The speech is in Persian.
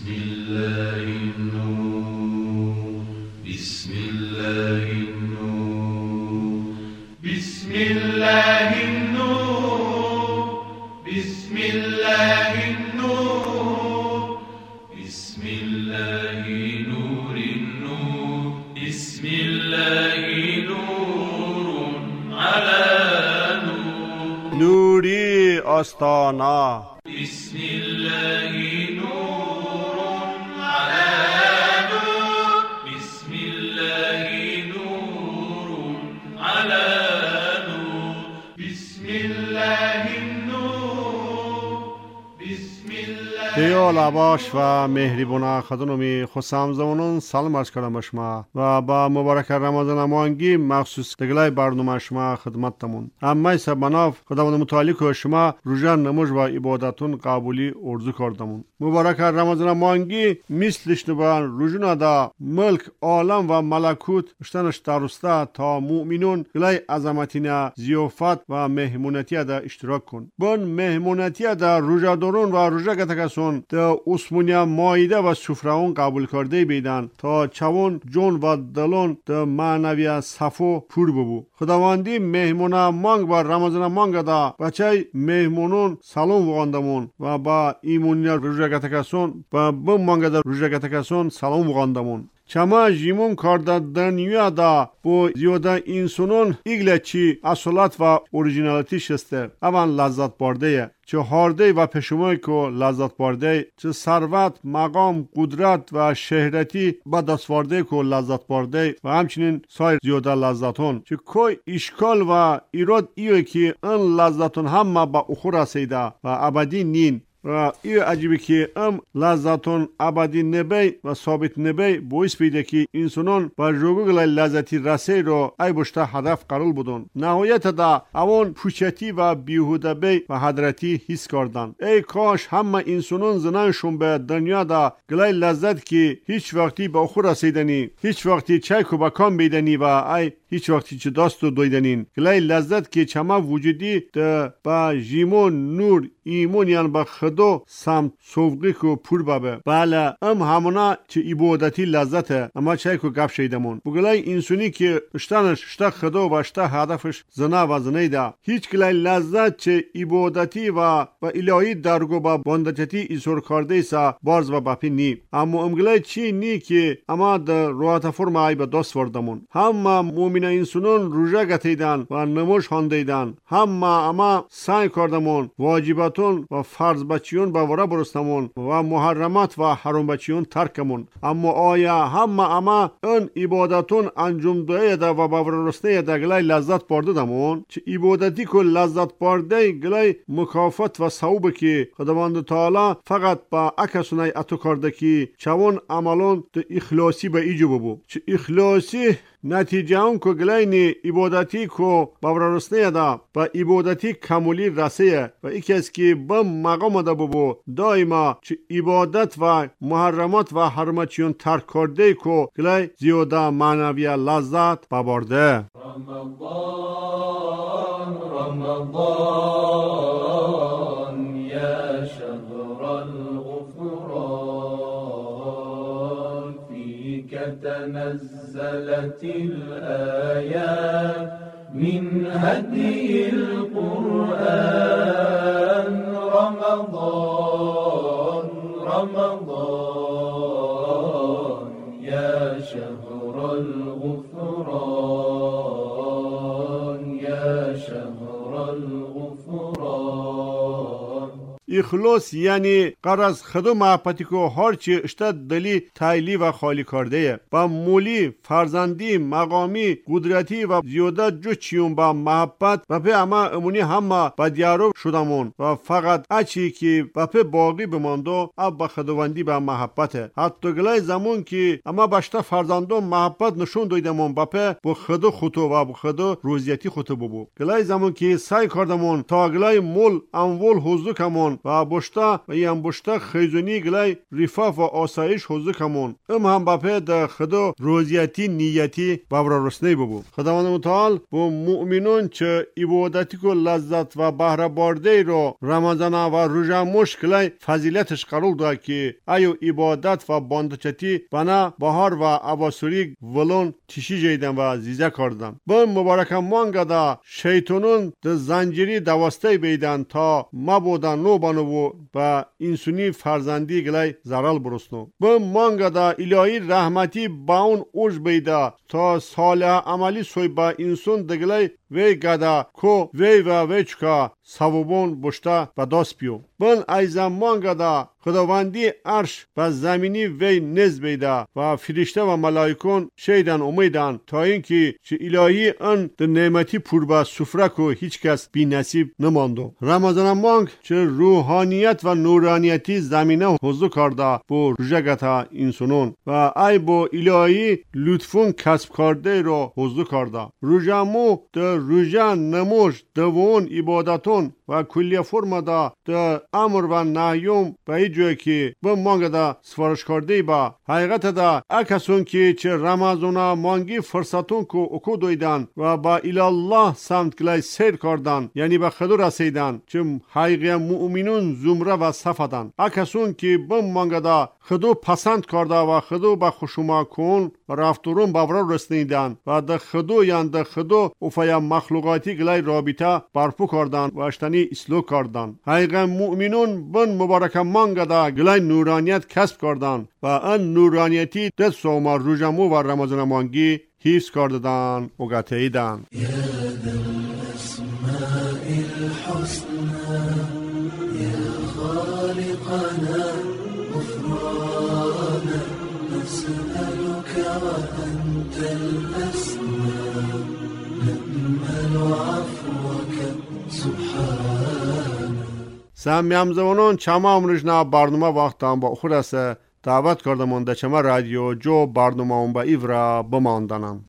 بسم الله النور بسم الله النور بسم الله النور بسم الله النور بسم الله نور النور بسم الله نور على نور نوری آستانا بسم الله نور على نور بسم الله نور على نور بسم الله نور بسم الله دیو لباش و مهربونه خدونمی خسام زمانون سلام عرض کردم شما و با مبارک رمضان مانگی مخصوص دگلای برنامه شما خدمتتمون اما سبناف خداوند متعالی که شما روزه نماز و عبادتون قبولی ارزو کردمون مبارک رمضان مانگی مثلش نبان روزونه دا ملک عالم و ملکوت اشتنش درسته تا مؤمنون گلای عظمتینه زیافت و مهمونتی دا اشتراک کن بون مهمونتی دا روزه دارون و روزه گتکسون دا اسمونیا مایده و سفرهون قبول کرده بیدن تا چون جون و دلون دا معنوی صفو پور ببو خداوندی مهمونه مانگ و رمضان مانگ دا بچه مهمونون سلام وغاندمون و با ایمونیا روزه گتکسون و بم مانگ دا روزه گتکسون سلام وغاندمون چما جیمون کاردا دنیا دا بو زیاده انسانون ایگله چی اصالت و اوریجینالیتی شسته اون لذت برده چه هارده و پشمای که لذت برده چه ثروت مقام قدرت و شهرتی با دستورده که لذت برده و همچنین سایر زیاده لذتون چه کوی اشکال و ایراد ایوه که ان لذتون همه با اخور رسیده و ابدی نین و این عجیبه که لذتون ابدی نبی و ثابت نبی باعث بیده که انسانان با جوگل لذتی رسی رو ای بشته هدف قرار بودن نهایت دا اون پوچتی و بیهوده بی و حضرتی حس کردن ای کاش همه انسانان زنانشون به دنیا دا گلای لذت که هیچ وقتی با خود رسیدنی هیچ وقتی چایکو با کام بیدنی و ای هیچ وقتی چه داستو دویدنین گلای لذت که چما وجودی ده با جیمون نور ایمون یعنی با خدو سمت صوفقی که پور بابه بله همونا چه عبادتی لذته اما چای که گپ شیدمون بگلای انسانی که اشتانش اشتا خدو و اشتا هدفش زنا و زنیده هیچ گلای لذت چه عبادتی و الهی درگو با باندچتی ایسور کرده سا بارز و باپی نی اما امگلای چی نی که اما در روات فرم ای با دست وردمون همه مومن انسانون روژه گتیدن و نموش خاندیدن همه اما سعی کردمون واجباتون و فرض بچیون با ورا برستمون و محرمات و حرام بچیون ترکمون اما آیا همه اما این عبادتون انجام دهیده و با ورا رسته گلای لذت برده دمون چه عبادتی که لذت برده گلای مکافات و ثواب که خداوند تعالی فقط با اکسونای اتو کرده که چون عملون تو اخلاصی به ایجو ببو چه اخلاصی نتیجه اون که گلای عبادتی که باور رسنه دا و عبادتی کمولی رسیه و یکی از که با مقام دا ببو دائما چه عبادت و محرمات و حرمتیون ترک کرده که گلای زیاده معنوی لذت ببرده رمضان رمضان یا شهر الغفران فیک تنزلت الآيات من هدي القرآن رمضان رمضان يا شهر الغفران يا شهر الغفران اخلاص یعنی قرض خدو محبتی که هرچی اشتد دلی تایلی و خالی کرده با مولی فرزندی مقامی قدرتی و زیاده جو چیون با محبت و په اما امونی همه با دیارو شدمون و فقط اچی که و په باقی بماندو اب با خداوندی با محبته حتی گلای زمان که اما باشتا فرزندو محبت نشون دویدمون با په با خدو خطو و با خدو روزیتی خطو ببو گلای زمان که سعی کردمون تا گلای مول امول حضو کمون و و بشتا و یم بشتا خیزونی گلای رفاه و آسایش حوزه کمون هم بپه ده خدا روزیتی نیتی بابرا رسنی ببو. خداوند متعال با مؤمنون چه عبادتی که لذت و بهره بارده رو رمضان و روزه مشکل فضیلتش قرار ده که ایو عبادت و باندچتی بنا بهار و اباسوری ولون تشی جیدن و زیزه کردن. با مبارک مانگا دا شیطانون ده زنجیری دواسته بیدن تا مبودن نو بانو و انسونی فرزندی گلای زرال برسنو. با مانگا دا الهی رحمتی با اون اوج بیده تا صالح عملی سوی با انسون دگلای وی گدا کو وی چکا سوابون بشتا و داست پیو. بل ایزم مانگا دا خداوندی عرش و زمینی وی نز بیده و فرشته و ملائکون شیدن امیدن تا اینکه چه الهی ان ده نعمتی پور با سفره کو هیچ کس بی نصیب نماندو. رمضان مانگ چه روحانیت و نورانیتی زمینه حضور کرده با روژگتا انسانون و ای با الهی لطفون کسب کرده رو حضور کرده. روژمو ده روژه نموش دوون عبادتون و کلی فرم دا ده امر و نهیوم به ای جوی که به مانگ دا سفارش کرده با حقیقت دا اکسون که چه رمضان مانگی فرصتون که اکو دویدن و با الله سمت کلی سیر کردن یعنی به خدا رسیدن چه حقیقی مؤمنون زمره و صفدن. اکسون که به مانگ دا خدا پسند کرده و خدا به خشوما کن و رفتورون بابرا رسنیدن و ده خدا یان ده خدا افیا مخلوقاتی گلی رابطه برپو کردن و اشتنی اسلو کردن. حقیقی مؤمنون بن مبارک مانگ دا گلی نورانیت کسب کردن و ان نورانیتی ده سوما روژمو و رمضان مانگی حفظ کردن و گتهیدن. یا ذا الاسماء الحسنى یا خالقنا غفرانا نسألك وأنت الأسمى نأمل عفوك سبحانه. سمیم زمانون چما امرجنا برنامه وقتان با خود است دعوت کردمان ده چما رادیو جو برنامه اون با ایورا بماندنم.